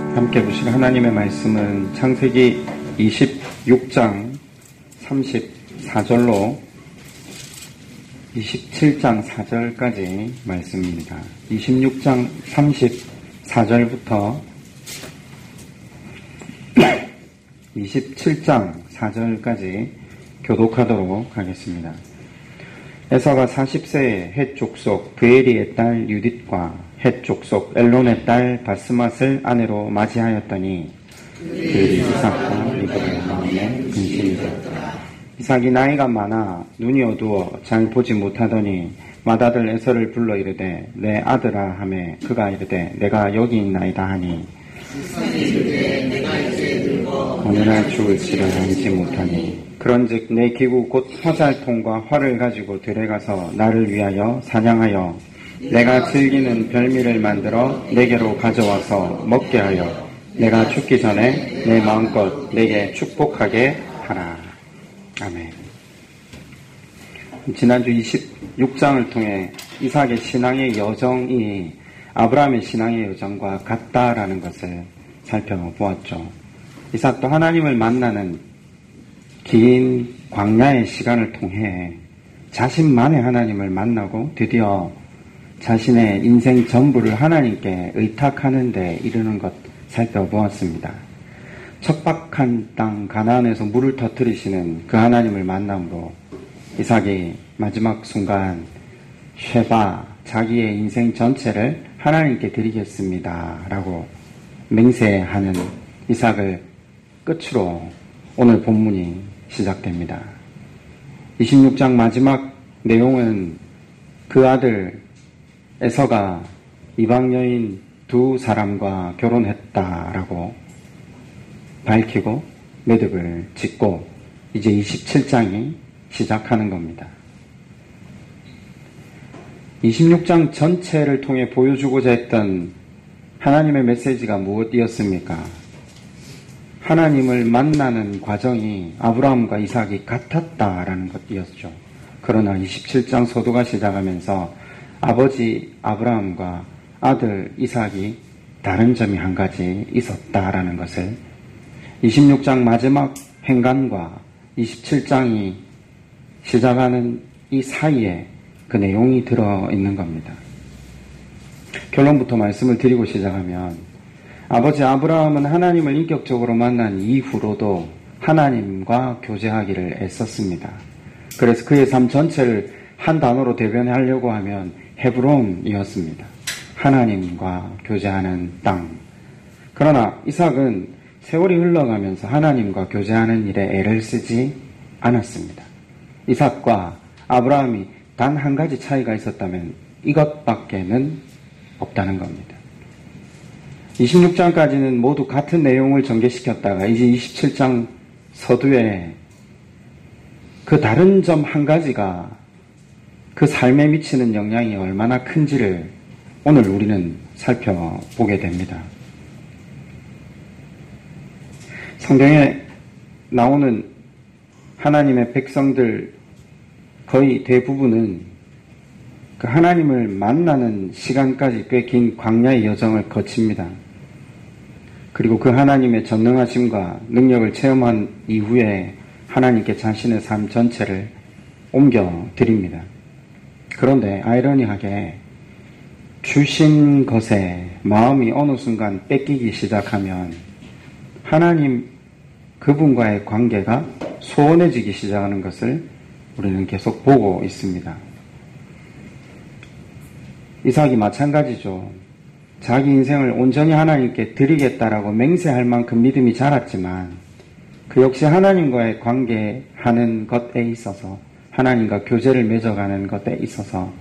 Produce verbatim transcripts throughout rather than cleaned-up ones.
함께 보실 하나님의 말씀은 창세기 이십육 장 삼십사 절로 이십칠 장 사 절까지 말씀입니다. 이십육 장 삼십사 절부터 이십칠 장 사 절까지 교독하도록 하겠습니다. 에서가 사십 세에 헷 족속 브에리의 딸 유딧과 헷 족속 엘론의 딸 바스맛을 아내로 맞이하였더니 그들이 이삭과 리브가의 마음에 근심이 되었더라. 이삭이 나이가 많아 눈이 어두워 잘 보지 못하더니 맏아들 에서를 불러 이르되 내 아들아 하매 그가 이르되 내가 여기 있나이다 하니 오늘날 죽을지를 알지 못하니 그런즉 내 기구 곧 화살통과 활을 가지고 들에 가서 나를 위하여 사냥하여 내가 즐기는 별미를 만들어 내게로 가져와서 먹게 하여 내가 죽기 전에 내 마음껏 내게 축복하게 하라. 아멘. 지난주 이십육 장을 통해 이삭의 신앙의 여정이 아브라함의 신앙의 여정과 같다라는 것을 살펴보았죠. 이삭도 하나님을 만나는 긴 광야의 시간을 통해 자신만의 하나님을 만나고 드디어 자신의 인생 전부를 하나님께 의탁하는 데 이르는 것 살펴보았습니다. 척박한 땅 가나안에서 물을 터뜨리시는 그 하나님을 만남으로 이삭이 마지막 순간 쉐바 자기의 인생 전체를 하나님께 드리겠습니다 라고 맹세하는 이삭을 끝으로 오늘 본문이 시작됩니다. 이십육 장 마지막 내용은 그 아들 에서가 이방 여인 두 사람과 결혼했다라고 밝히고 매듭을 짓고 이제 이십칠 장이 시작하는 겁니다. 이십육 장 전체를 통해 보여주고자 했던 하나님의 메시지가 무엇이었습니까? 하나님을 만나는 과정이 아브라함과 이삭이 같았다라는 것이었죠. 그러나 이십칠 장 서두가 시작하면서 아버지 아브라함과 아들 이삭이 다른 점이 한 가지 있었다라는 것을 이십육 장 마지막 행간과 이십칠 장이 시작하는 이 사이에 그 내용이 들어있는 겁니다. 결론부터 말씀을 드리고 시작하면 아버지 아브라함은 하나님을 인격적으로 만난 이후로도 하나님과 교제하기를 애썼습니다. 그래서 그의 삶 전체를 한 단어로 대변하려고 하면 헤브론이었습니다. 하나님과 교제하는 땅. 그러나 이삭은 세월이 흘러가면서 하나님과 교제하는 일에 애를 쓰지 않았습니다. 이삭과 아브라함이 단 한 가지 차이가 있었다면 이것밖에는 없다는 겁니다. 이십육 장까지는 모두 같은 내용을 전개시켰다가 이제 이십칠 장 서두에 그 다른 점 한 가지가 그 삶에 미치는 영향이 얼마나 큰지를 오늘 우리는 살펴보게 됩니다. 성경에 나오는 하나님의 백성들 거의 대부분은 그 하나님을 만나는 시간까지 꽤 긴 광야의 여정을 거칩니다. 그리고 그 하나님의 전능하심과 능력을 체험한 이후에 하나님께 자신의 삶 전체를 옮겨드립니다. 그런데 아이러니하게 주신 것에 마음이 어느 순간 뺏기기 시작하면 하나님 그분과의 관계가 소원해지기 시작하는 것을 우리는 계속 보고 있습니다. 이삭이 마찬가지죠. 자기 인생을 온전히 하나님께 드리겠다라고 맹세할 만큼 믿음이 자랐지만 그 역시 하나님과의 관계하는 것에 있어서 하나님과 교제를 맺어가는 것에 있어서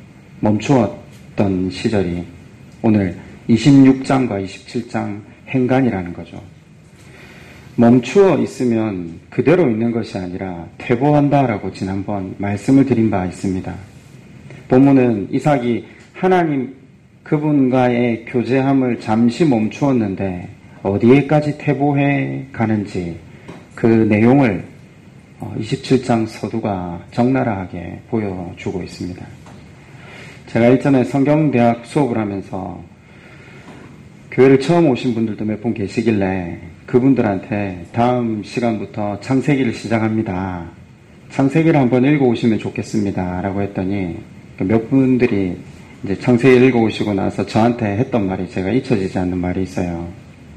멈추었던 시절이 오늘 이십육 장과 이십칠 장 행간이라는 거죠. 멈추어 있으면 그대로 있는 것이 아니라 퇴보한다라고 지난번 말씀을 드린 바 있습니다. 본문은 이삭이 하나님 그분과의 교제함을 잠시 멈추었는데 어디에까지 퇴보해 가는지 그 내용을 이십칠 장 서두가 적나라하게 보여주고 있습니다. 제가 일전에 성경대학 수업을 하면서 교회를 처음 오신 분들도 몇 분 계시길래 그분들한테 다음 시간부터 창세기를 시작합니다. 창세기를 한번 읽어오시면 좋겠습니다. 라고 했더니 몇 분들이 이제 창세기 읽어오시고 나서 저한테 했던 말이 제가 잊혀지지 않는 말이 있어요.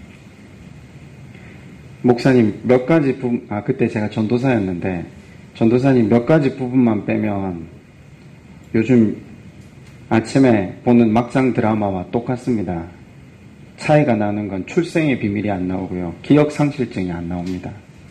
목사님 몇 가지 부분, 아 그때 제가 전도사였는데 전도사님 몇 가지 부분만 빼면 요즘 아침에 보는 막장 드라마와 똑같습니다. 차이가 나는 건 출생의 비밀이 안 나오고요. 기억상실증이 안 나옵니다.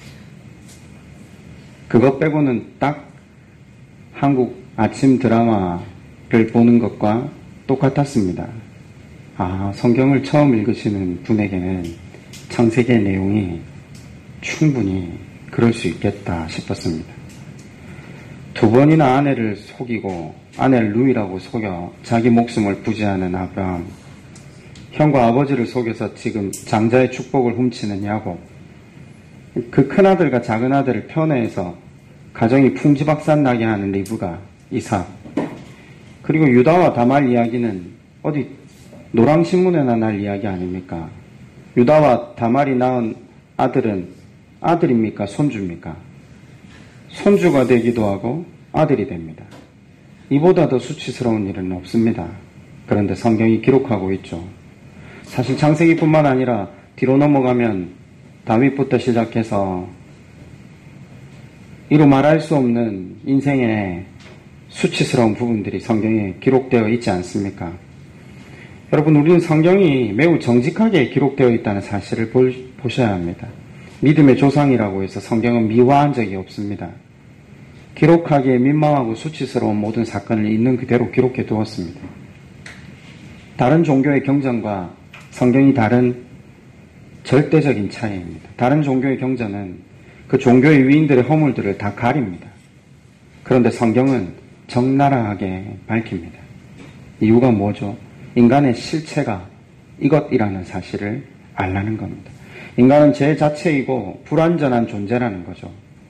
그것 빼고는 딱 한국 아침 드라마를 보는 것과 똑같았습니다. 아, 성경을 처음 읽으시는 분에게는 창세기의 내용이 충분히 그럴 수 있겠다 싶었습니다. 두 번이나 아내를 속이고 아내를 루이라고 속여 자기 목숨을 부지하는 아브라함, 형과 아버지를 속여서 지금 장자의 축복을 훔치는 야곱, 그 큰아들과 작은아들을 편애해서 가정이 풍지박산 나게 하는 리브가, 이삭, 그리고 유다와 다말 이야기는 어디 노랑신문에나 날 이야기 아닙니까? 유다와 다말이 낳은 아들은 아들입니까? 손주입니까? 손주가 되기도 하고 아들이 됩니다. 이보다 더 수치스러운 일은 없습니다. 그런데 성경이 기록하고 있죠. 사실 창세기뿐만 아니라 뒤로 넘어가면 다윗부터 시작해서 이루 말할 수 없는 인생의 수치스러운 부분들이 성경에 기록되어 있지 않습니까? 여러분, 우리는 성경이 매우 정직하게 기록되어 있다는 사실을 볼, 보셔야 합니다. 믿음의 조상이라고 해서 성경은 미화한 적이 없습니다. 기록하기에 민망하고 수치스러운 모든 사건을 있는 그대로 기록해 두었습니다. 다른 종교의 경전과 성경이 다른 절대적인 차이입니다. 다른 종교의 경전은 그 종교의 위인들의 허물들을 다 가립니다. 그런데 성경은 적나라하게 밝힙니다. 이유가 뭐죠? 인간의 실체가 이것이라는 사실을 알라는 겁니다. 인간은 제 자체이고 불완전한 존재라는 거죠.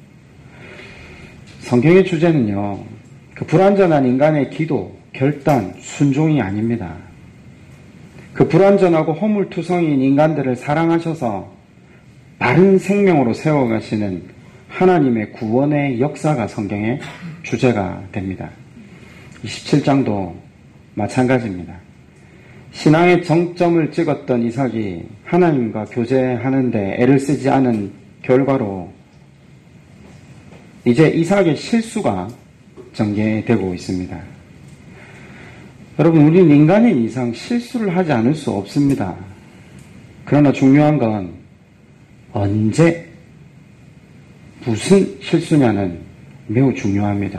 성경의 주제는요, 그 불완전한 인간의 기도, 결단, 순종이 아닙니다. 그 불완전하고 허물투성이인 인간들을 사랑하셔서 바른 생명으로 세워가시는 하나님의 구원의 역사가 성경의 주제가 됩니다. 이십칠 장도 마찬가지입니다. 신앙의 정점을 찍었던 이삭이 하나님과 교제하는데 애를 쓰지 않은 결과로 이제 이삭의 실수가 전개되고 있습니다. 여러분, 우리는 인간인 이상 실수를 하지 않을 수 없습니다. 그러나 중요한 건 언제, 무슨 실수냐는 매우 중요합니다.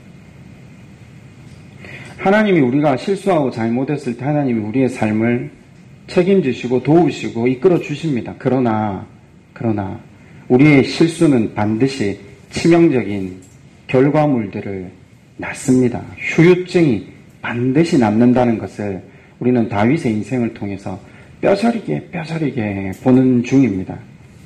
하나님이 우리가 실수하고 잘못했을 때 하나님이 우리의 삶을 책임지시고 도우시고 이끌어 주십니다. 그러나, 그러나 우리의 실수는 반드시 치명적인 결과물들을 낳습니다. 후유증이 반드시 남는다는 것을 우리는 다윗의 인생을 통해서 뼈저리게 뼈저리게 보는 중입니다.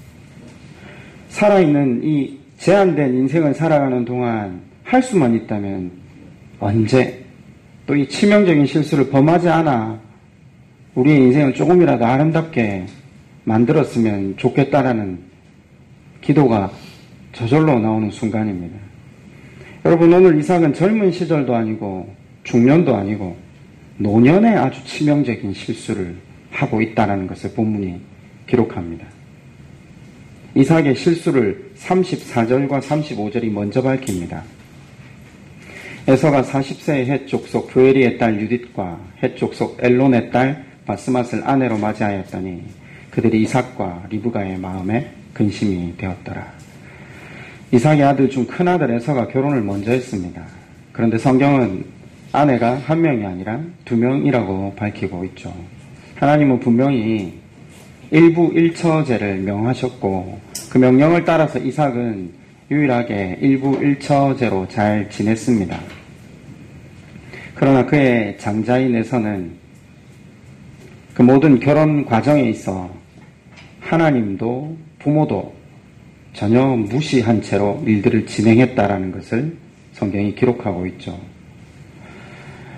살아있는 이 제한된 인생을 살아가는 동안 할 수만 있다면 언제 또 이 치명적인 실수를 범하지 않아 우리의 인생을 조금이라도 아름답게 만들었으면 좋겠다라는 기도가 저절로 나오는 순간입니다. 여러분, 오늘 이삭은 젊은 시절도 아니고 중년도 아니고 노년에 아주 치명적인 실수를 하고 있다는 것을 본문이 기록합니다. 이삭의 실수를 삼십사 절과 삼십오 절이 먼저 밝힙니다. 에서가 사십 세의 헷 족속 브에리의 딸 유딧과 헷 족속 엘론의 딸 바스맛을 아내로 맞이하였더니 그들이 이삭과 리브가의 마음에 근심이 되었더라. 이삭의 아들 중 큰아들 에서가 결혼을 먼저 했습니다. 그런데 성경은 아내가 한 명이 아니라 두 명이라고 밝히고 있죠. 하나님은 분명히 일부 일처제를 명하셨고 그 명령을 따라서 이삭은 유일하게 일부 일처제로 잘 지냈습니다. 그러나 그의 장자인 에서는 그 모든 결혼 과정에 있어 하나님도 부모도 전혀 무시한 채로 일들을 진행했다라는 것을 성경이 기록하고 있죠.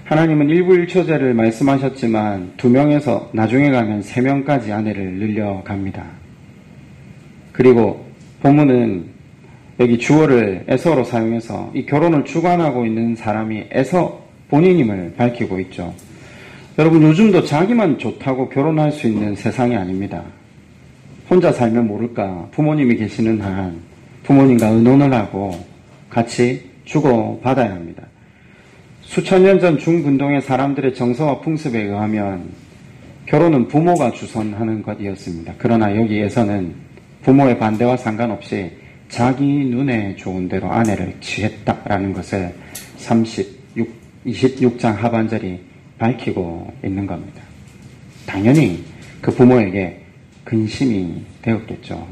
하나님은 일부일초제를 말씀하셨지만 두 명에서 나중에 가면 세 명까지 아내를 늘려갑니다. 그리고 본문은 여기 주어를 에서로 사용해서 이 결혼을 주관하고 있는 사람이 에서 본인임을 밝히고 있죠. 여러분, 요즘도 자기만 좋다고 결혼할 수 있는 세상이 아닙니다. 혼자 살면 모를까 부모님이 계시는 한 부모님과 의논을 하고 같이 주고받아야 합니다. 수천 년 전 중근동의 사람들의 정서와 풍습에 의하면 결혼은 부모가 주선하는 것이었습니다. 그러나 여기에서는 부모의 반대와 상관없이 자기 눈에 좋은 대로 아내를 취했다라는 것을 삼십육, 이십육 장 하반절이 밝히고 있는 겁니다. 당연히 그 부모에게 근심이 되었겠죠.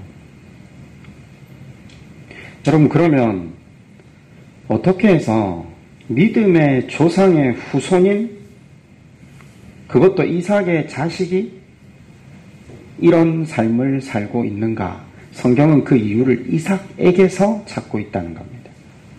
여러분, 그러면 어떻게 해서 믿음의 조상의 후손인 그것도 이삭의 자식이 이런 삶을 살고 있는가? 성경은 그 이유를 이삭에게서 찾고 있다는 겁니다.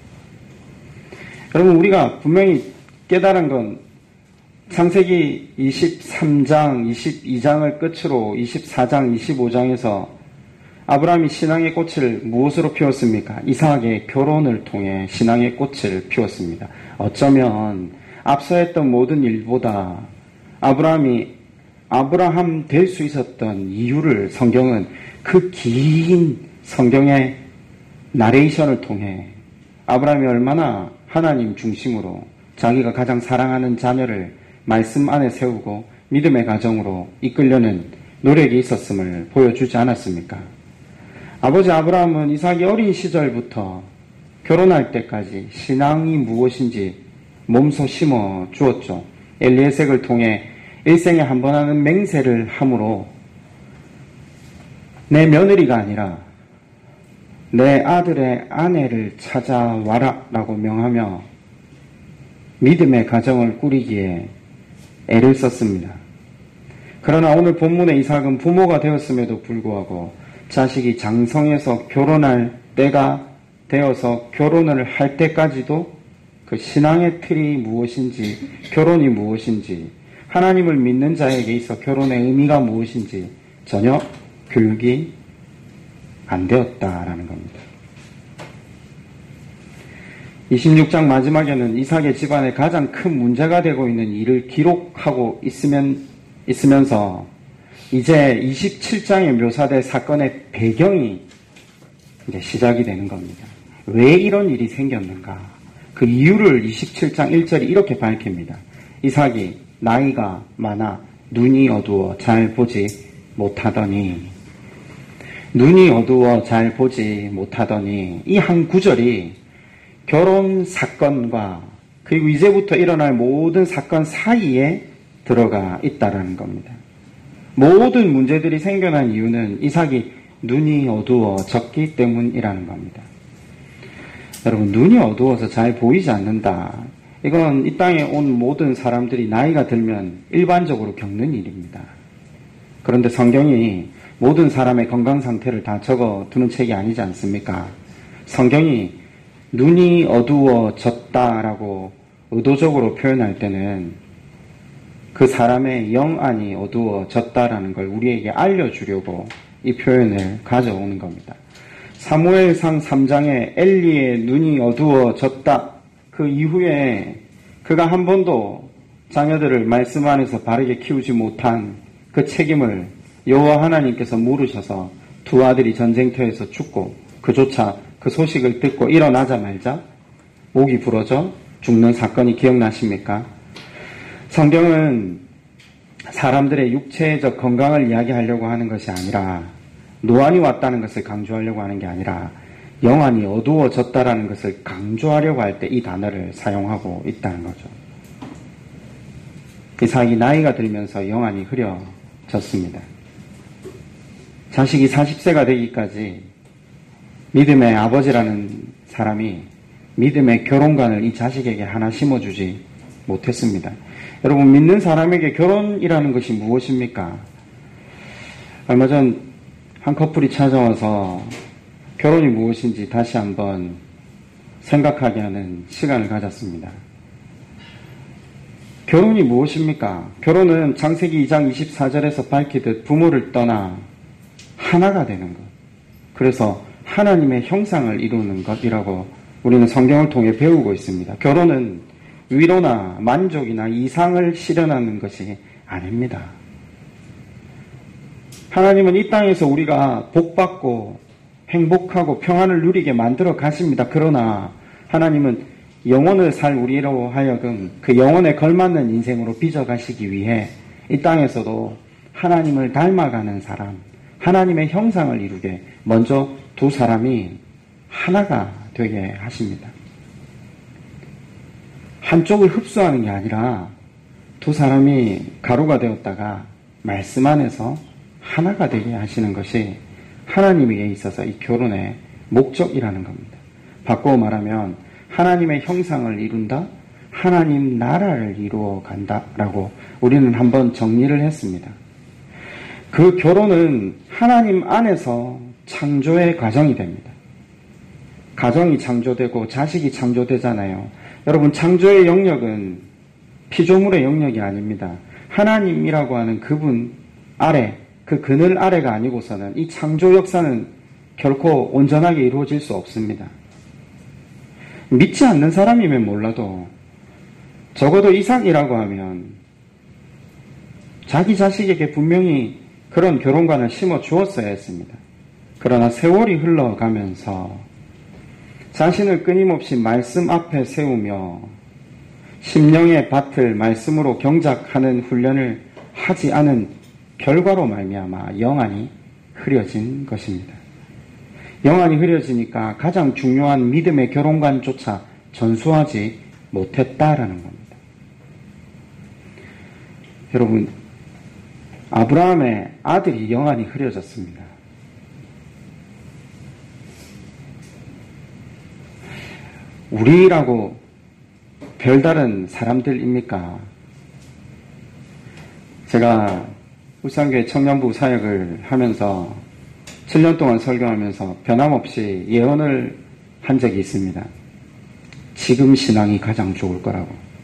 여러분, 우리가 분명히 깨달은 건 창세기 이십삼 장, 이십이 장을 끝으로 이십사 장, 이십오 장에서 아브라함이 신앙의 꽃을 무엇으로 피웠습니까? 이삭의 결혼을 통해 신앙의 꽃을 피웠습니다. 어쩌면 앞서 했던 모든 일보다 아브라함이 아브라함 될 수 있었던 이유를 성경은 그 긴 성경의 나레이션을 통해 아브라함이 얼마나 하나님 중심으로 자기가 가장 사랑하는 자녀를 말씀 안에 세우고 믿음의 가정으로 이끌려는 노력이 있었음을 보여주지 않았습니까? 아버지 아브라함은 이삭이 어린 시절부터 결혼할 때까지 신앙이 무엇인지 몸소 심어 주었죠. 엘리에섹을 통해 일생에 한 번 하는 맹세를 함으로 내 며느리가 아니라 내 아들의 아내를 찾아와라 라고 명하며 믿음의 가정을 꾸리기에 애를 썼습니다. 그러나 오늘 본문의 이삭은 부모가 되었음에도 불구하고 자식이 장성해서 결혼할 때가 되어서 결혼을 할 때까지도 그 신앙의 틀이 무엇인지, 결혼이 무엇인지, 하나님을 믿는 자에게 있어 결혼의 의미가 무엇인지 전혀 교육이 안 되었다라는 겁니다. 이십육 장 마지막에는 이삭의 집안에 가장 큰 문제가 되고 있는 일을 기록하고 있으면, 있으면서 이제 이십칠 장에 묘사될 사건의 배경이 이제 시작이 되는 겁니다. 왜 이런 일이 생겼는가? 그 이유를 이십칠 장 일 절이 이렇게 밝힙니다. 이삭이 나이가 많아 눈이 어두워 잘 보지 못하더니 눈이 어두워 잘 보지 못하더니 이 한 구절이 결혼 사건과 그리고 이제부터 일어날 모든 사건 사이에 들어가 있다라는 겁니다. 모든 문제들이 생겨난 이유는 이삭이 눈이 어두워졌기 때문이라는 겁니다. 여러분, 눈이 어두워서 잘 보이지 않는다. 이건 이 땅에 온 모든 사람들이 나이가 들면 일반적으로 겪는 일입니다. 그런데 성경이 모든 사람의 건강 상태를 다 적어두는 책이 아니지 않습니까? 성경이 눈이 어두워졌다라고 의도적으로 표현할 때는 그 사람의 영안이 어두워졌다라는 걸 우리에게 알려주려고 이 표현을 가져오는 겁니다. 사무엘상 삼 장에 엘리의 눈이 어두워졌다. 그 이후에 그가 한 번도 자녀들을 말씀 안에서 바르게 키우지 못한 그 책임을 여호와 하나님께서 물으셔서 두 아들이 전쟁터에서 죽고 그조차 그 소식을 듣고 일어나자마자 목이 부러져 죽는 사건이 기억나십니까? 성경은 사람들의 육체적 건강을 이야기하려고 하는 것이 아니라 노안이 왔다는 것을 강조하려고 하는 게 아니라 영안이 어두워졌다라는 것을 강조하려고 할 때 이 단어를 사용하고 있다는 거죠. 이삭이 나이가 들면서 영안이 흐려졌습니다. 자식이 사십 세가 되기까지 믿음의 아버지라는 사람이 믿음의 결혼관을 이 자식에게 하나 심어주지 못했습니다. 여러분, 믿는 사람에게 결혼이라는 것이 무엇입니까? 얼마 전 한 커플이 찾아와서 결혼이 무엇인지 다시 한번 생각하게 하는 시간을 가졌습니다. 결혼이 무엇입니까? 결혼은 창세기 이 장 이십사 절에서 밝히듯 부모를 떠나 하나가 되는 것. 그래서 하나님의 형상을 이루는 것이라고 우리는 성경을 통해 배우고 있습니다. 결혼은 위로나 만족이나 이상을 실현하는 것이 아닙니다. 하나님은 이 땅에서 우리가 복받고 행복하고 평안을 누리게 만들어 가십니다. 그러나 하나님은 영혼을 살 우리로 하여금 그 영혼에 걸맞는 인생으로 빚어가시기 위해 이 땅에서도 하나님을 닮아가는 사람, 하나님의 형상을 이루게 먼저 두 사람이 하나가 되게 하십니다. 한쪽을 흡수하는 게 아니라 두 사람이 가루가 되었다가 말씀 안에서 하나가 되게 하시는 것이 하나님에게 있어서 이 결혼의 목적이라는 겁니다. 바꾸어 말하면 하나님의 형상을 이룬다, 하나님 나라를 이루어 간다라고 우리는 한번 정리를 했습니다. 그 결혼은 하나님 안에서 창조의 과정이 됩니다. 가정이 창조되고 자식이 창조되잖아요. 여러분, 창조의 영역은 피조물의 영역이 아닙니다. 하나님이라고 하는 그분 아래, 그 그늘 아래가 아니고서는 이 창조 역사는 결코 온전하게 이루어질 수 없습니다. 믿지 않는 사람이면 몰라도 적어도 이삭이라고 하면 자기 자식에게 분명히 그런 결혼관을 심어 주었어야 했습니다. 그러나 세월이 흘러가면서 자신을 끊임없이 말씀 앞에 세우며 심령의 밭을 말씀으로 경작하는 훈련을 하지 않은 결과로 말미암아 영안이 흐려진 것입니다. 영안이 흐려지니까 가장 중요한 믿음의 결혼관조차 전수하지 못했다라는 겁니다. 여러분, 아브라함의 아들이 영안이 흐려졌습니다. 우리라고 별다른 사람들입니까? 제가 울산교회 청년부 사역을 하면서 칠 년 동안 설교하면서 변함없이 예언을 한 적이 있습니다. 지금 신앙이 가장 좋을 거라고.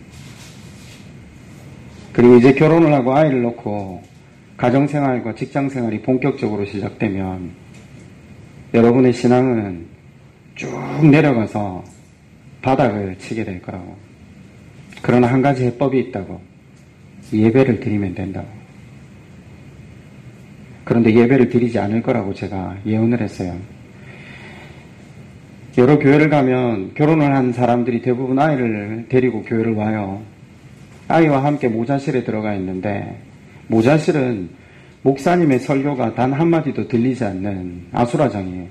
그리고 이제 결혼을 하고 아이를 놓고 가정생활과 직장생활이 본격적으로 시작되면 여러분의 신앙은 쭉 내려가서 바닥을 치게 될 거라고. 그러나 한 가지 해법이 있다고. 예배를 드리면 된다고. 그런데 예배를 드리지 않을 거라고 제가 예언을 했어요. 여러 교회를 가면 결혼을 한 사람들이 대부분 아이를 데리고 교회를 와요. 아이와 함께 모자실에 들어가 있는데 모자실은 목사님의 설교가 단 한마디도 들리지 않는 아수라장이에요.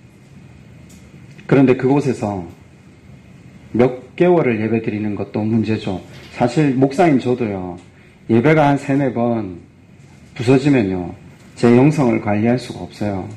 그런데 그곳에서 몇 개월을 예배 드리는 것도 문제죠. 사실 목사인 저도요, 예배가 한 세네 번 부서지면요, 제 영성을 관리할 수가 없어요.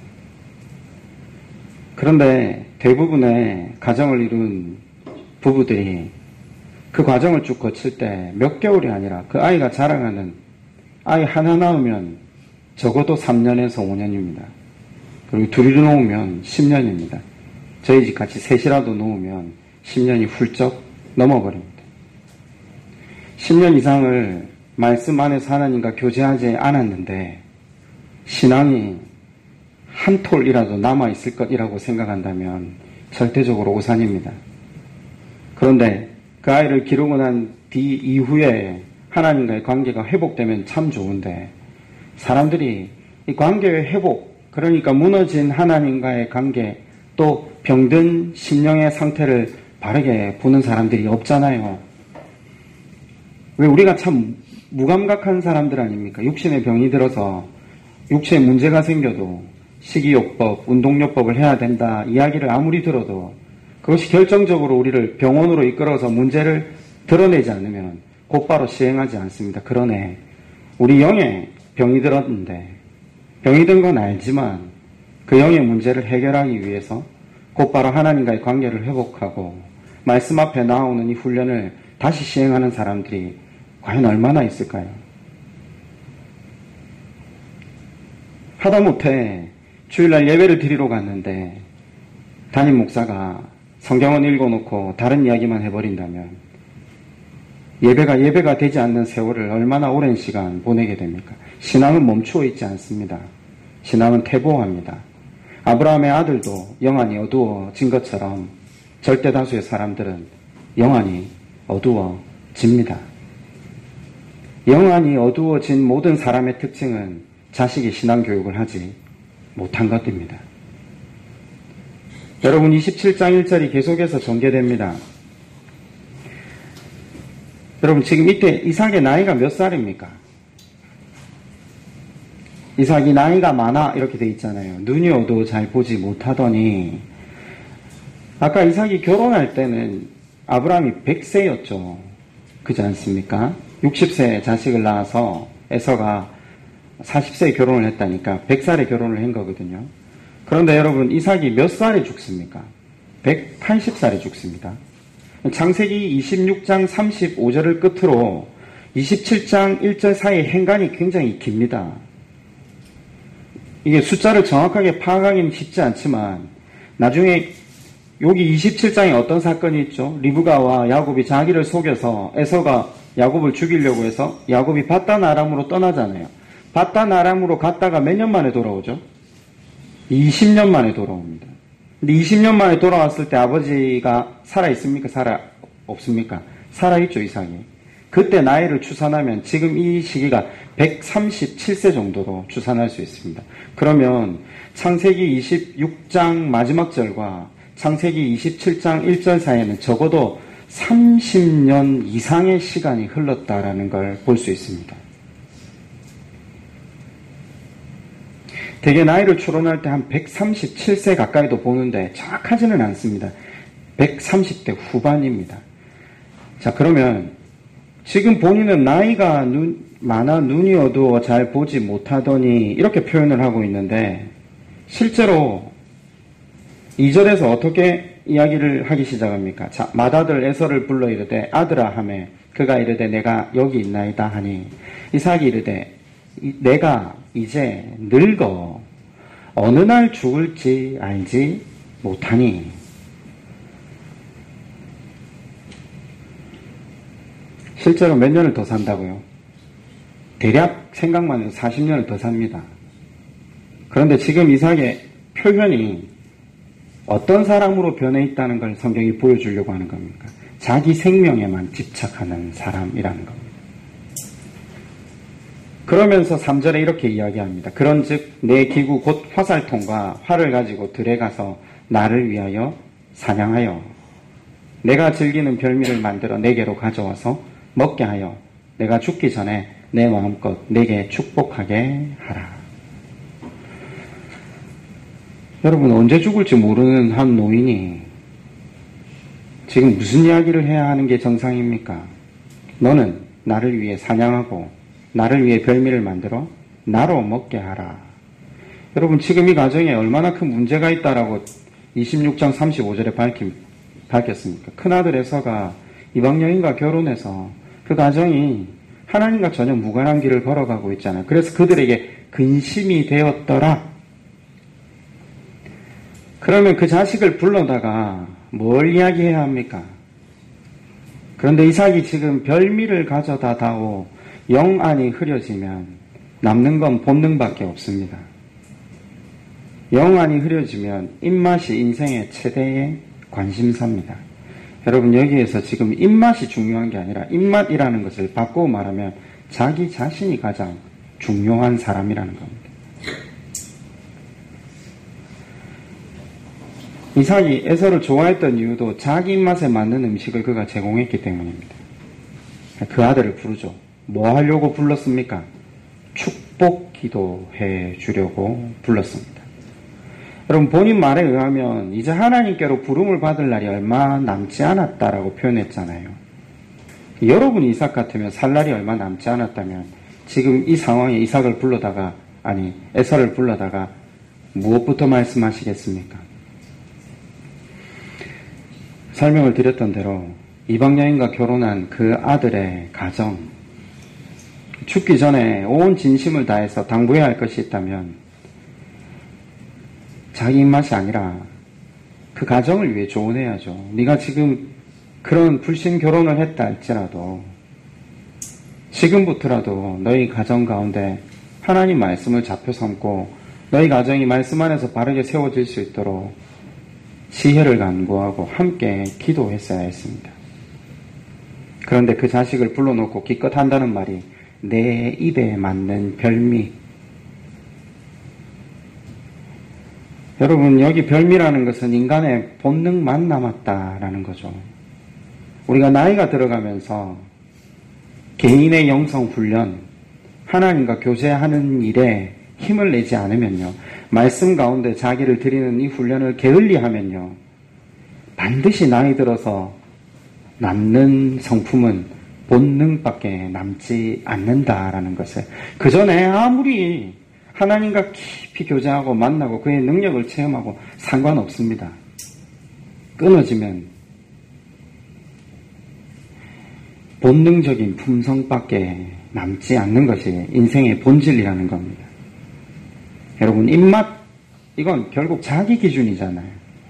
그런데 대부분의 가정을 이룬 부부들이 그 과정을 쭉 거칠 때 몇 개월이 아니라 그 아이가 자라가는 아이 하나 낳으면 적어도 삼 년에서 오 년입니다. 그리고 둘이를 놓으면 십 년입니다. 저희 집 같이 셋이라도 놓으면 십 년이 훌쩍 넘어버립니다. 십 년 이상을 말씀 안에서 하나님과 교제하지 않았는데 신앙이 한 톨이라도 남아있을 것이라고 생각한다면 절대적으로 오산입니다. 그런데 그 아이를 기르고 난 뒤 이후에 하나님과의 관계가 회복되면 참 좋은데 사람들이 이 관계의 회복, 그러니까 무너진 하나님과의 관계, 또 병든 심령의 상태를 바르게 보는 사람들이 없잖아요. 왜 우리가 참 무감각한 사람들 아닙니까? 육신의 병이 들어서 육체에 문제가 생겨도 식이요법, 운동요법을 해야 된다 이야기를 아무리 들어도 그것이 결정적으로 우리를 병원으로 이끌어서 문제를 드러내지 않으면 곧바로 시행하지 않습니다. 그러네, 우리 영에 병이 들었는데 병이 든 건 알지만 그 영의 문제를 해결하기 위해서 곧바로 하나님과의 관계를 회복하고 말씀 앞에 나오는 이 훈련을 다시 시행하는 사람들이 과연 얼마나 있을까요? 하다못해 주일날 예배를 드리러 갔는데 담임 목사가 성경은 읽어놓고 다른 이야기만 해버린다면 예배가 예배가 되지 않는 세월을 얼마나 오랜 시간 보내게 됩니까? 신앙은 멈추어 있지 않습니다. 신앙은 태보합니다. 아브라함의 아들도 영안이 어두워진 것처럼 절대 다수의 사람들은 영안이 어두워집니다. 영안이 어두워진 모든 사람의 특징은 자식이 신앙교육을 하지 못한 것입니다. 여러분, 이십칠 장 일 절이 계속해서 전개됩니다. 여러분, 지금 이때 이삭의 나이가 몇 살입니까? 이삭이 나이가 많아 이렇게 돼 있잖아요. 눈이 어두워 잘 보지 못하더니, 아까 이삭이 결혼할 때는 아브라함이 백 세였죠. 그렇지 않습니까? 육십 세 자식을 낳아서 에서가 사십 세에 결혼을 했다니까 백 살에 결혼을 한 거거든요. 그런데 여러분, 이삭이 몇 살에 죽습니까? 백팔십 살에 죽습니다. 창세기 이십육 장 삼십오 절을 끝으로 이십칠 장 일 절 사이의 행간이 굉장히 깁니다. 이게 숫자를 정확하게 파악하기는 쉽지 않지만 나중에 여기 이십칠 장에 어떤 사건이 있죠? 리브가와 야곱이 자기를 속여서 에서가 야곱을 죽이려고 해서 야곱이 바단 아람으로 떠나잖아요. 바단 아람으로 갔다가 몇 년 만에 돌아오죠? 이십 년 만에 돌아옵니다. 근데 이십 년 만에 돌아왔을 때 아버지가 살아있습니까? 살아 없습니까? 살아있죠, 이삭이. 그때 나이를 추산하면 지금 이 시기가 백삼십칠 세 정도로 추산할 수 있습니다. 그러면 창세기 이십육 장 마지막 절과 창세기 이십칠 장 일 절 사이에는 적어도 삼십 년 이상의 시간이 흘렀다라는 걸 볼 수 있습니다. 대개 나이를 추론할 때 한 백삼십칠 세 가까이도 보는데 정확하지는 않습니다. 백삼십 대 후반입니다. 자, 그러면 지금 본인은 나이가 눈, 많아 눈이 어두워 잘 보지 못하더니 이렇게 표현을 하고 있는데 실제로 이 절에서 어떻게 이야기를 하기 시작합니까? 자, 맏아들 에서를 불러 이르되 아들아 하매 그가 이르되 내가 여기 있나이다 하니 이삭이 이르되 내가 이제 늙어 어느 날 죽을지 알지 못하니. 실제로 몇 년을 더 산다고요? 대략 생각만 해도 사십 년을 더 삽니다. 그런데 지금 이삭의 표현이 어떤 사람으로 변해 있다는 걸 성경이 보여주려고 하는 겁니까? 자기 생명에만 집착하는 사람이라는 겁니다. 그러면서 삼 절에 이렇게 이야기합니다. 그런즉 내 기구 곧 화살통과 활을 가지고 들에 가서 나를 위하여 사냥하여 내가 즐기는 별미를 만들어 내게로 가져와서 먹게 하여 내가 죽기 전에 내 마음껏 내게 축복하게 하라. 여러분, 언제 죽을지 모르는 한 노인이 지금 무슨 이야기를 해야 하는 게 정상입니까? 너는 나를 위해 사냥하고 나를 위해 별미를 만들어 나로 먹게 하라. 여러분, 지금 이 가정에 얼마나 큰 문제가 있다라고 이십육 장 삼십오 절에 밝힌, 밝혔습니까? 큰아들 에서가 이방 여인과 결혼해서 그 가정이 하나님과 전혀 무관한 길을 걸어가고 있잖아요. 그래서 그들에게 근심이 되었더라. 그러면 그 자식을 불러다가 뭘 이야기해야 합니까? 그런데 이삭이 지금 별미를 가져다 다오 영안이 흐려지면 남는 건 본능밖에 없습니다. 영안이 흐려지면 입맛이 인생의 최대의 관심사입니다. 여러분, 여기에서 지금 입맛이 중요한 게 아니라 입맛이라는 것을 바꾸어 말하면 자기 자신이 가장 중요한 사람이라는 겁니다. 이삭이 에서를 좋아했던 이유도 자기 입맛에 맞는 음식을 그가 제공했기 때문입니다. 그 아들을 부르죠. 뭐 하려고 불렀습니까? 축복 기도해 주려고 불렀습니다. 여러분, 본인 말에 의하면 이제 하나님께로 부름을 받을 날이 얼마 남지 않았다라고 표현했잖아요. 여러분이 이삭 같으면 살 날이 얼마 남지 않았다면 지금 이 상황에 이삭을 불러다가, 아니 에서를 불러다가 무엇부터 말씀하시겠습니까? 설명을 드렸던 대로 이방 여인과 결혼한 그 아들의 가정, 죽기 전에 온 진심을 다해서 당부해야 할 것이 있다면 자기 입맛이 아니라 그 가정을 위해 조언해야죠. 네가 지금 그런 불신 결혼을 했다 할지라도 지금부터라도 너희 가정 가운데 하나님 말씀을 잡혀 삼고 너희 가정이 말씀 안에서 바르게 세워질 수 있도록 지혜를 간구하고 함께 기도했어야 했습니다. 그런데 그 자식을 불러놓고 기껏 한다는 말이 내 입에 맞는 별미. 여러분, 여기 별미라는 것은 인간의 본능만 남았다라는 거죠. 우리가 나이가 들어가면서 개인의 영성 훈련, 하나님과 교제하는 일에 힘을 내지 않으면요, 말씀 가운데 자기를 드리는 이 훈련을 게을리하면요, 반드시 나이 들어서 남는 성품은 본능밖에 남지 않는다라는 것을, 그 전에 아무리 하나님과 깊이 교제하고 만나고 그의 능력을 체험하고 상관없습니다. 끊어지면 본능적인 품성밖에 남지 않는 것이 인생의 본질이라는 겁니다. 여러분, 입맛, 이건 결국 자기 기준이잖아요.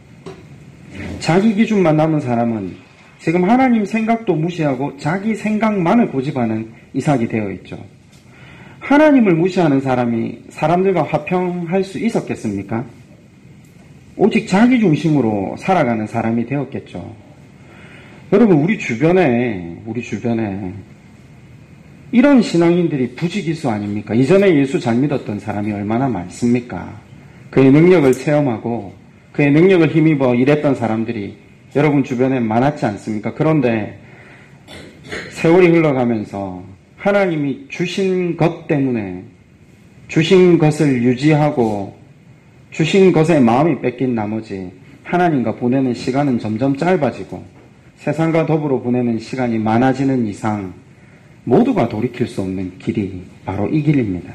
자기 기준만 남은 사람은 지금 하나님 생각도 무시하고 자기 생각만을 고집하는 이삭이 되어 있죠. 하나님을 무시하는 사람이 사람들과 화평할 수 있었겠습니까? 오직 자기 중심으로 살아가는 사람이 되었겠죠. 여러분, 우리 주변에, 우리 주변에 이런 신앙인들이 부지기수 아닙니까? 이전에 예수 잘 믿었던 사람이 얼마나 많습니까? 그의 능력을 체험하고 그의 능력을 힘입어 일했던 사람들이 여러분 주변에 많았지 않습니까? 그런데 세월이 흘러가면서 하나님이 주신 것 때문에 주신 것을 유지하고 주신 것에 마음이 뺏긴 나머지 하나님과 보내는 시간은 점점 짧아지고 세상과 더불어 보내는 시간이 많아지는 이상 모두가 돌이킬 수 없는 길이 바로 이 길입니다.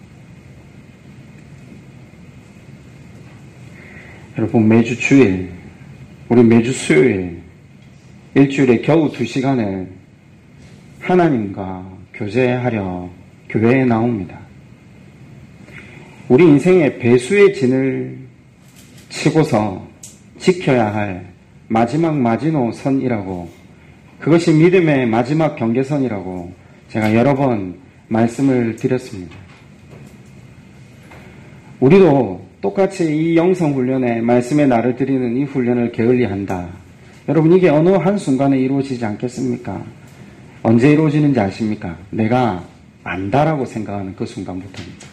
여러분, 매주 주일, 우리 매주 수요일, 일주일에 겨우 두 시간을 하나님과 교제하려 교회에 나옵니다. 우리 인생의 배수의 진을 치고서 지켜야 할 마지막 마지노선이라고, 그것이 믿음의 마지막 경계선이라고 제가 여러 번 말씀을 드렸습니다. 우리도 똑같이 이 영성훈련에 말씀의 날을 드리는 이 훈련을 게을리한다. 여러분, 이게 어느 한순간에 이루어지지 않겠습니까? 언제 이루어지는지 아십니까? 내가 안다라고 생각하는 그 순간부터입니다.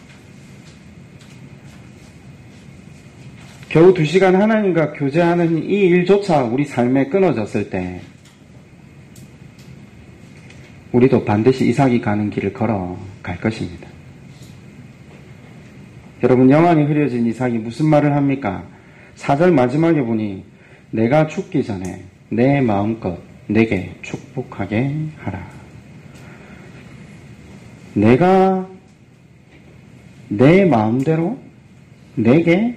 겨우 두 시간 하나님과 교제하는 이 일조차 우리 삶에 끊어졌을 때 우리도 반드시 이삭이 가는 길을 걸어갈 것입니다. 여러분, 영안이 흐려진 이삭이 무슨 말을 합니까? 사 절 마지막에 보니 내가 죽기 전에 내 마음껏 내게 축복하게 하라. 내가 내 마음대로 내게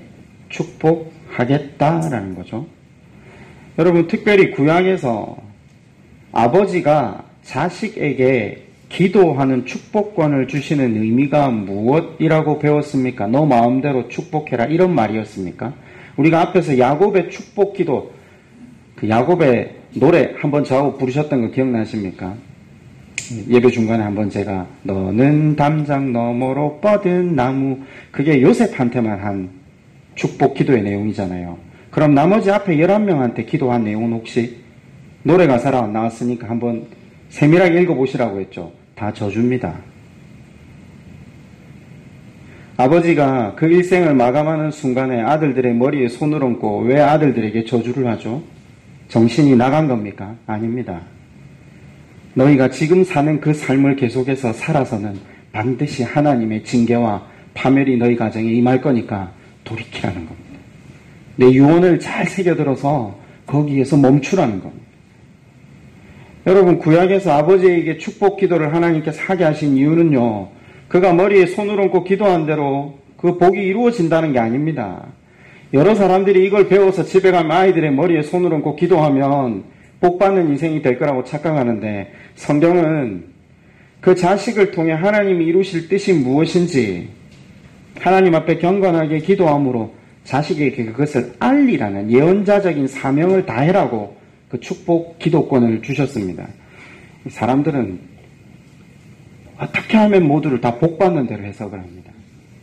축복하겠다라는 거죠. 여러분, 특별히 구약에서 아버지가 자식에게 기도하는 축복권을 주시는 의미가 무엇이라고 배웠습니까? 너 마음대로 축복해라, 이런 말이었습니까? 우리가 앞에서 야곱의 축복 기도, 그 야곱의 노래 한번 저하고 부르셨던 거 기억나십니까? 예배 중간에 한번 제가 너는 담장 너머로 뻗은 나무, 그게 요셉한테만 한 축복 기도의 내용이잖아요. 그럼 나머지 앞에 열한 명한테 기도한 내용은 혹시 노래 가사로 나왔으니까 한번 세밀하게 읽어보시라고 했죠. 다 저주입니다. 아버지가 그 일생을 마감하는 순간에 아들들의 머리에 손을 얹고 왜 아들들에게 저주를 하죠? 정신이 나간 겁니까? 아닙니다. 너희가 지금 사는 그 삶을 계속해서 살아서는 반드시 하나님의 징계와 파멸이 너희 가정에 임할 거니까 돌이키라는 겁니다. 내 유언을 잘 새겨들어서 거기에서 멈추라는 겁니다. 여러분, 구약에서 아버지에게 축복 기도를 하나님께서 하게 하신 이유는요, 그가 머리에 손을 얹고 기도한 대로 그 복이 이루어진다는 게 아닙니다. 여러 사람들이 이걸 배워서 집에 가면 아이들의 머리에 손을 얹고 기도하면 복받는 인생이 될 거라고 착각하는데, 성경은 그 자식을 통해 하나님이 이루실 뜻이 무엇인지 하나님 앞에 경건하게 기도함으로 자식에게 그것을 알리라는 예언자적인 사명을 다해라고 그 축복 기도권을 주셨습니다. 사람들은 어떻게 하면 모두를 다 복받는 대로 해석을 합니다.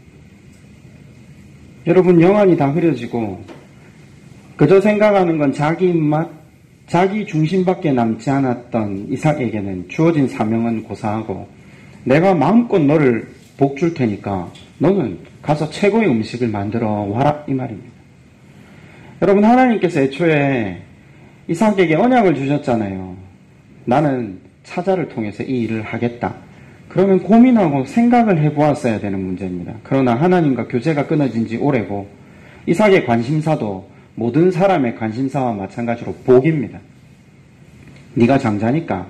여러분, 영안이 다 흐려지고 그저 생각하는 건 자기 입맛, 자기 중심밖에 남지 않았던 이삭에게는 주어진 사명은 고사하고 내가 마음껏 너를 복 줄 테니까 너는 가서 최고의 음식을 만들어 와라, 이 말입니다. 여러분, 하나님께서 애초에 이삭에게 언약을 주셨잖아요. 나는 차자를 통해서 이 일을 하겠다. 그러면 고민하고 생각을 해보았어야 되는 문제입니다. 그러나 하나님과 교제가 끊어진 지 오래고 이삭의 관심사도 모든 사람의 관심사와 마찬가지로 복입니다. 네가 장자니까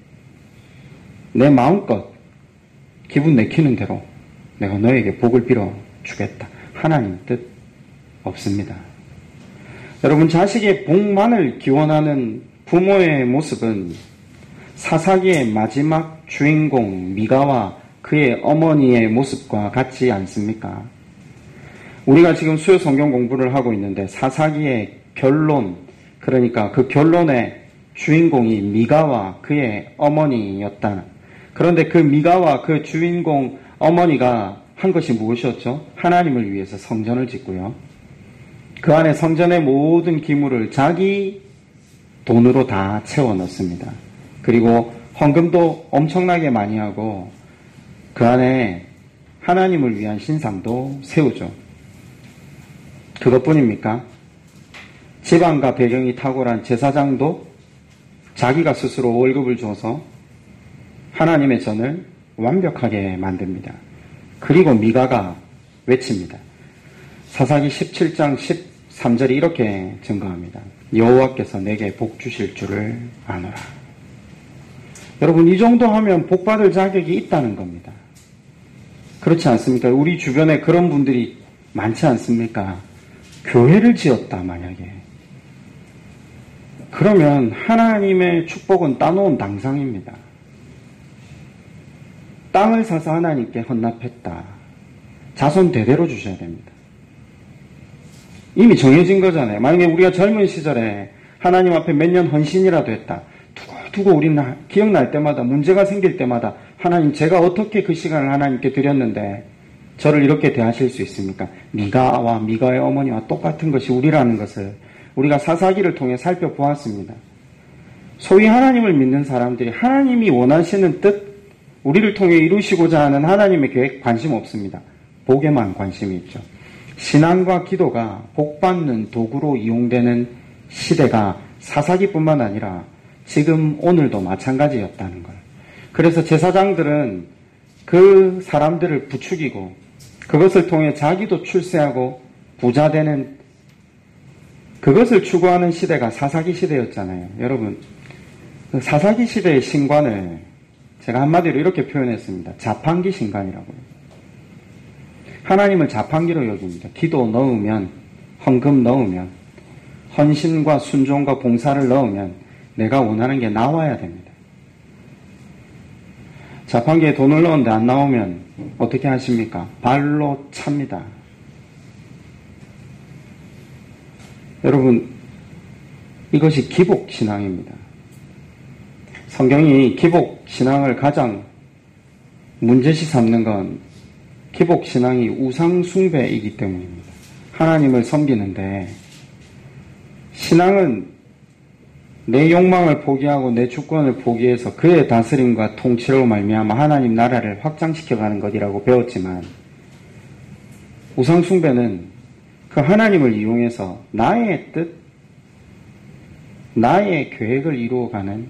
내 마음껏 기분 내키는 대로 내가 너에게 복을 빌어 주겠다. 하나님 뜻 없습니다. 여러분, 자식의 복만을 기원하는 부모의 모습은 사사기의 마지막 주인공 미가와 그의 어머니의 모습과 같지 않습니까? 우리가 지금 수요 성경 공부를 하고 있는데 사사기의 결론, 그러니까 그 결론의 주인공이 미가와 그의 어머니였다. 그런데 그 미가와 그 주인공 어머니가 한 것이 무엇이었죠? 하나님을 위해서 성전을 짓고요. 그 안에 성전의 모든 기물을 자기 돈으로 다 채워 넣습니다. 그리고 헌금도 엄청나게 많이 하고 그 안에 하나님을 위한 신상도 세우죠. 그것뿐입니까? 집안과 배경이 탁월한 제사장도 자기가 스스로 월급을 줘서 하나님의 전을 완벽하게 만듭니다. 그리고 미가가 외칩니다. 사사기 십칠 장 십삼 절이 이렇게 증거합니다. 여호와께서 내게 복 주실 줄을 아노라. 여러분, 이 정도 하면 복 받을 자격이 있다는 겁니다. 그렇지 않습니까? 우리 주변에 그런 분들이 많지 않습니까? 교회를 지었다, 만약에. 그러면 하나님의 축복은 따놓은 당상입니다. 땅을 사서 하나님께 헌납했다. 자손 대대로 주셔야 됩니다. 이미 정해진 거잖아요. 만약에 우리가 젊은 시절에 하나님 앞에 몇 년 헌신이라도 했다. 두고 우리는 기억날 때마다, 문제가 생길 때마다 하나님, 제가 어떻게 그 시간을 하나님께 드렸는데 저를 이렇게 대하실 수 있습니까? 미가와 미가의 어머니와 똑같은 것이 우리라는 것을 우리가 사사기를 통해 살펴보았습니다. 소위 하나님을 믿는 사람들이 하나님이 원하시는 뜻, 우리를 통해 이루시고자 하는 하나님의 계획 관심 없습니다. 복에만 관심이 있죠. 신앙과 기도가 복받는 도구로 이용되는 시대가 사사기뿐만 아니라 지금 오늘도 마찬가지였다는 걸. 그래서 제사장들은 그 사람들을 부추기고 그것을 통해 자기도 출세하고 부자되는 그것을 추구하는 시대가 사사기 시대였잖아요. 여러분, 사사기 시대의 신관을 제가 한마디로 이렇게 표현했습니다. 자판기 신관이라고요. 하나님을 자판기로 여깁니다. 기도 넣으면, 헌금 넣으면, 헌신과 순종과 봉사를 넣으면 내가 원하는 게 나와야 됩니다. 자판기에 돈을 넣었는데 안 나오면 어떻게 하십니까? 발로 찹니다. 여러분, 이것이 기복신앙입니다. 성경이 기복신앙을 가장 문제시 삼는 건 기복신앙이 우상숭배이기 때문입니다. 하나님을 섬기는데 신앙은 내 욕망을 포기하고 내 주권을 포기해서 그의 다스림과 통치로 말미암아 하나님 나라를 확장시켜가는 것이라고 배웠지만 우상숭배는 그 하나님을 이용해서 나의 뜻, 나의 계획을 이루어가는,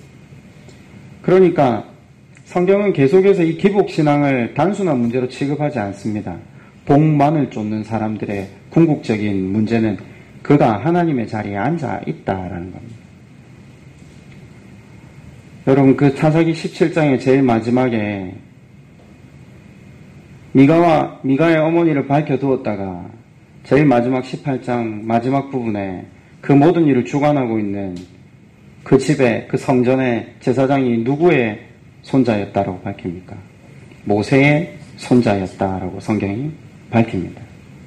그러니까 성경은 계속해서 이 기복신앙을 단순한 문제로 취급하지 않습니다. 복만을 쫓는 사람들의 궁극적인 문제는 그가 하나님의 자리에 앉아 있다라는 겁니다. 여러분, 그 사사기 십칠 장의 제일 마지막에 미가와 미가의 어머니를 밝혀두었다가 제일 마지막 십팔 장 마지막 부분에 그 모든 일을 주관하고 있는 그 집의 그 성전의 제사장이 누구의 손자였다라고 밝힙니까? 모세의 손자였다라고 성경이 밝힙니다.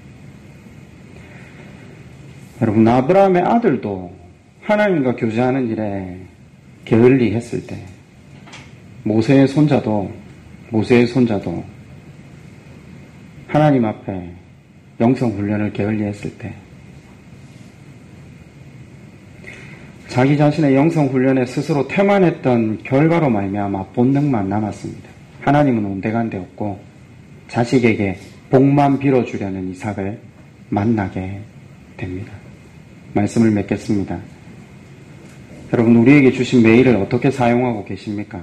여러분, 아브라함의 아들도 하나님과 교제하는 일에 게을리 했을 때 모세의 손자도 모세의 손자도 하나님 앞에 영성훈련을 게을리했을 때 자기 자신의 영성훈련에 스스로 태만했던 결과로 말미암아 본능만 남았습니다. 하나님은 온데간데 없고 자식에게 복만 빌어주려는 이삭을 만나게 됩니다. 말씀을 맺겠습니다. 여러분, 우리에게 주신 메일을 어떻게 사용하고 계십니까?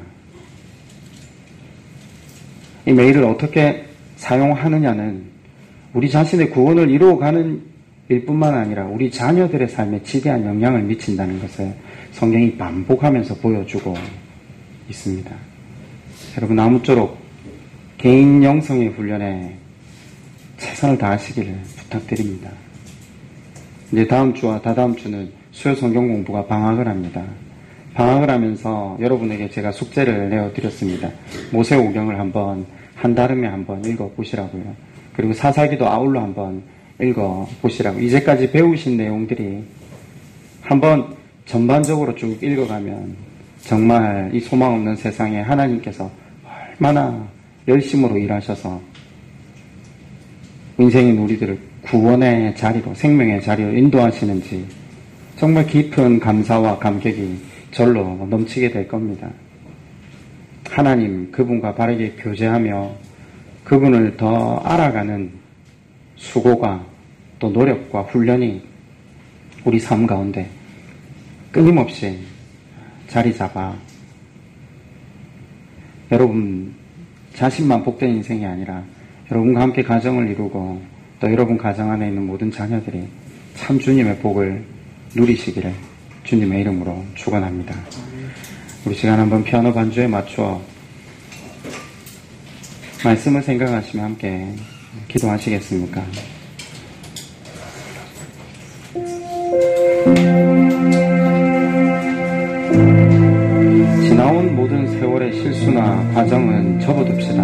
이 메일을 어떻게 사용하느냐는 우리 자신의 구원을 이루어가는 일뿐만 아니라 우리 자녀들의 삶에 지대한 영향을 미친다는 것을 성경이 반복하면서 보여주고 있습니다. 여러분, 아무쪼록 개인 영성의 훈련에 최선을 다하시기를 부탁드립니다. 이제 다음 주와 다다음 주는 수요 성경 공부가 방학을 합니다. 방학을 하면서 여러분에게 제가 숙제를 내어드렸습니다. 모세오경을 한번 한달음에 한번 읽어보시라고요. 그리고 사사기도 아울러 한번 읽어보시라고. 이제까지 배우신 내용들이 한번 전반적으로 쭉 읽어가면 정말 이 소망 없는 세상에 하나님께서 얼마나 열심으로 일하셔서 인생인 우리들을 구원의 자리로, 생명의 자리로 인도하시는지 정말 깊은 감사와 감격이 절로 넘치게 될 겁니다. 하나님, 그분과 바르게 교제하며 그분을 더 알아가는 수고가 또 노력과 훈련이 우리 삶 가운데 끊임없이 자리 잡아 여러분 자신만 복된 인생이 아니라 여러분과 함께 가정을 이루고 또 여러분 가정 안에 있는 모든 자녀들이 참 주님의 복을 누리시기를 주님의 이름으로 축원합니다. 우리 시간 한번 피아노 반주에 맞추어 말씀을 생각하시며 함께 기도하시겠습니까? 지나온 모든 세월의 실수나 과정은 접어둡시다.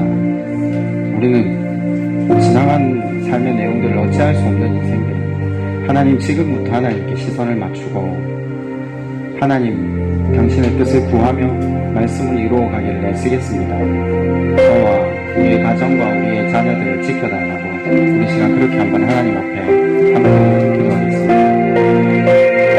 우리는 지나간 삶의 내용들을 어찌할 수 없는 인생들, 하나님 지금부터 하나님께 시선을 맞추고 하나님 당신의 뜻을 구하며 말씀을 이루어가기를 애쓰겠습니다. 저와 우리의 가정과 우리의 자녀들을 지켜달라고 우리 시간 그렇게 한번 하나님 앞에 함께